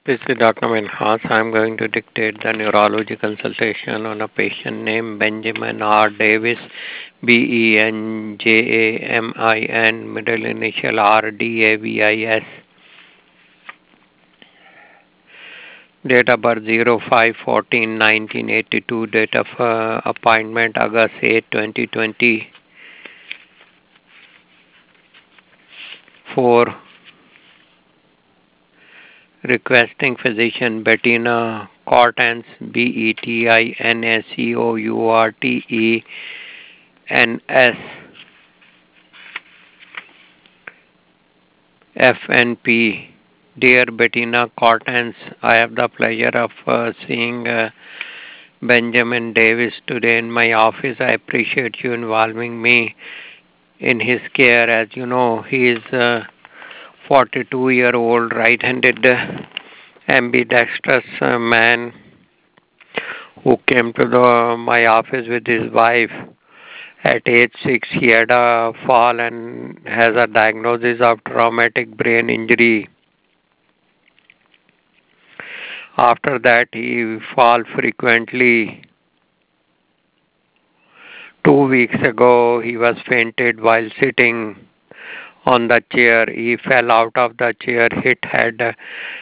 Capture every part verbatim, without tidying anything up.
This is Doctor Minhas. I'm going to dictate the neurology consultation on a patient named Benjamin R. Davis, B E N J A M I N, middle initial R D A V I S. Date of birth zero five fourteen nineteen eighty-two. Date of uh, appointment August eighth twenty twenty-four. Requesting physician Bettina Cortens, B E T I N A C O U R T E N S, F N P. Dear Bettina Cortens, I have the pleasure of uh, seeing uh, Benjamin Davis today in my office. I appreciate you involving me in his care. As you know, he is a forty-two year old right-handed uh, ambidextrous uh, man who came to the, my office with his wife. At age six, he had a fall and has a diagnosis of traumatic brain injury. After that, he fall frequently. Two weeks ago, he was fainted while sitting on the chair. He fell out of the chair, hit head.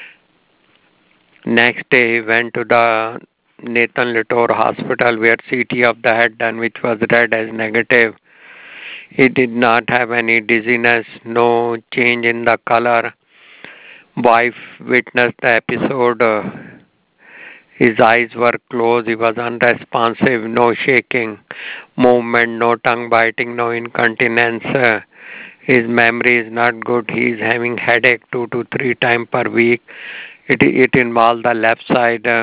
Next day, he went to the Nathan Litor Hospital where C T of the head done, which was read as negative. He did not have any dizziness, no change in the color. Wife witnessed the episode. Uh, his eyes were closed. He was unresponsive, no shaking, movement, no tongue biting, no incontinence. Uh, his memory is not good. He is having headache two to three times per week. It, it involves the left side. Uh,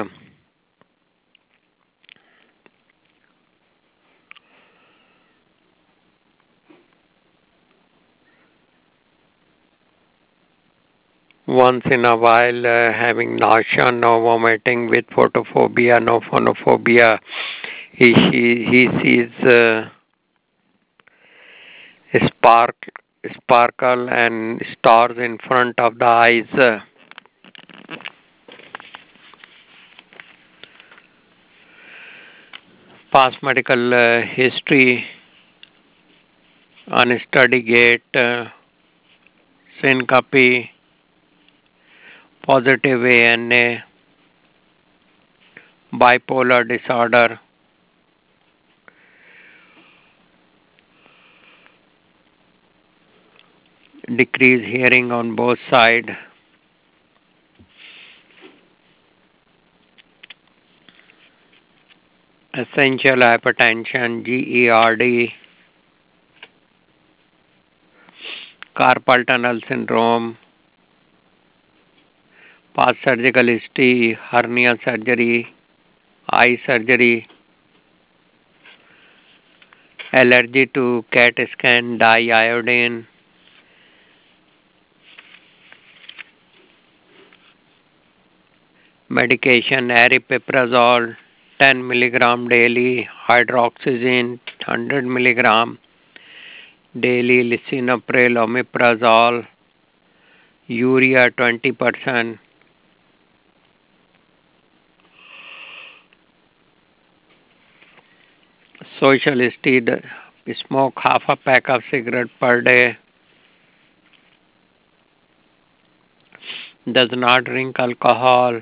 once in a while, uh, having nausea, no vomiting with photophobia, no phonophobia. He, he, he sees uh, spark, sparkle and stars in front of the eyes. Uh, past medical uh, history, unstudy gait, uh, syncope, positive A N A, bipolar disorder, decreased hearing on both sides, essential hypertension, G E R D, carpal tunnel syndrome, past surgical history, hernia surgery, eye surgery, allergy to CAT scan, diiodine, medication aripiprazole ten milligram daily, hydroxyzine one hundred milligram daily, lisinopril, omeprazole, urea twenty percent, social history, smoke half a pack of cigarette per day, does not drink alcohol,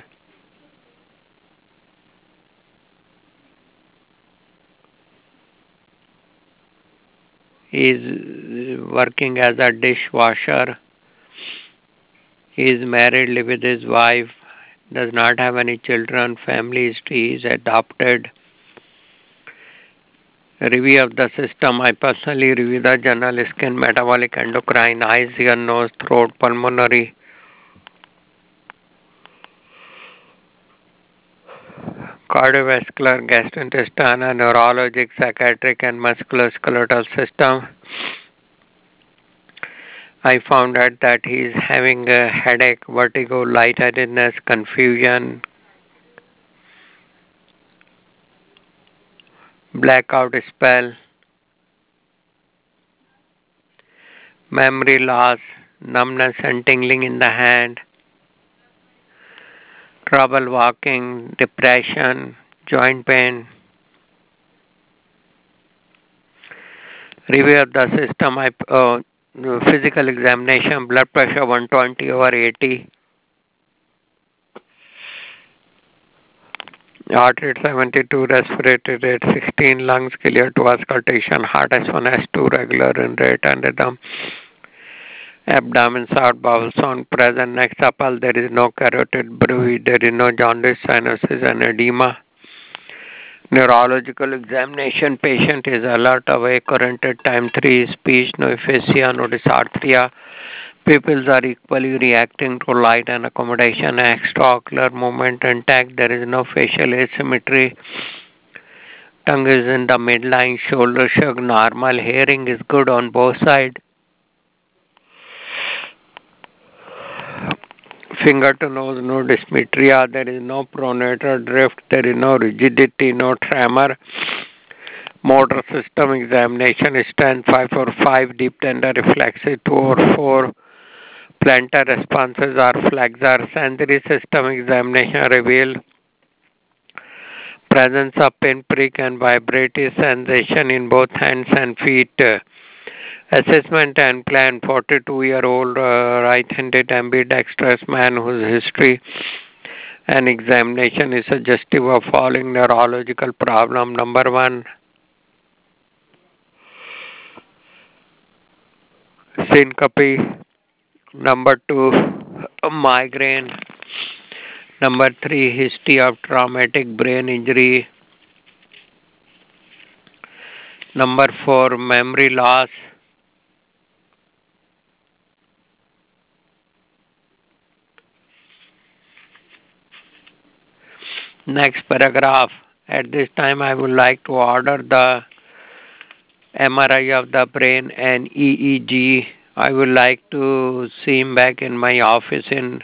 is working as a dishwasher, is married, live with his wife, does not have any children, family history, is adopted. Review of the system. I personally review the general skin, metabolic, endocrine, eyes, ear, nose, throat, pulmonary, cardiovascular, gastrointestinal, neurologic, psychiatric, and musculoskeletal system. I found out that he is having a headache, vertigo, lightheadedness, confusion, blackout spell, memory loss, numbness and tingling in the hand, trouble walking, depression, joint pain. Review of the system, uh, physical examination, blood pressure one twenty over eighty, heart rate seventy-two, respiratory rate sixteen, lungs clear to auscultation, heart S one S two regular in rate and rhythm, abdomen sound, bowel sound present, next supple, there is no carotid bruit, there is no jaundice, sinuses and edema. Neurological examination, patient is alert, awake, current at time three, speech, no aphasia, no dysarthria. Pupils are equally reacting to light and accommodation, extraocular movement intact, there is no facial asymmetry. Tongue is in the midline, shoulder shrug normal, hearing is good on both sides. Finger to nose, no dysmetria, there is no pronator drift, there is no rigidity, no tremor. Motor system examination, strength five or five, deep tender reflexes two or four. Plantar responses are flexor. Sensory system examination reveal presence of pinprick and vibratory sensation in both hands and feet. Assessment and plan, forty-two-year-old uh, right-handed ambidextrous man whose history and examination is suggestive of following neurological problem. Number one, syncope. Number two, migraine. Number three, history of traumatic brain injury. Number four, memory loss. Next paragraph. At this time, I would like to order the M R I of the brain and E E G. I would like to see him back in my office in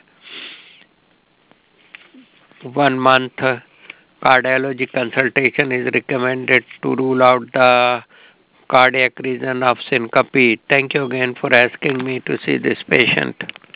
one month. Cardiology consultation is recommended to rule out the cardiac reason of syncope. Thank you again for asking me to see this patient.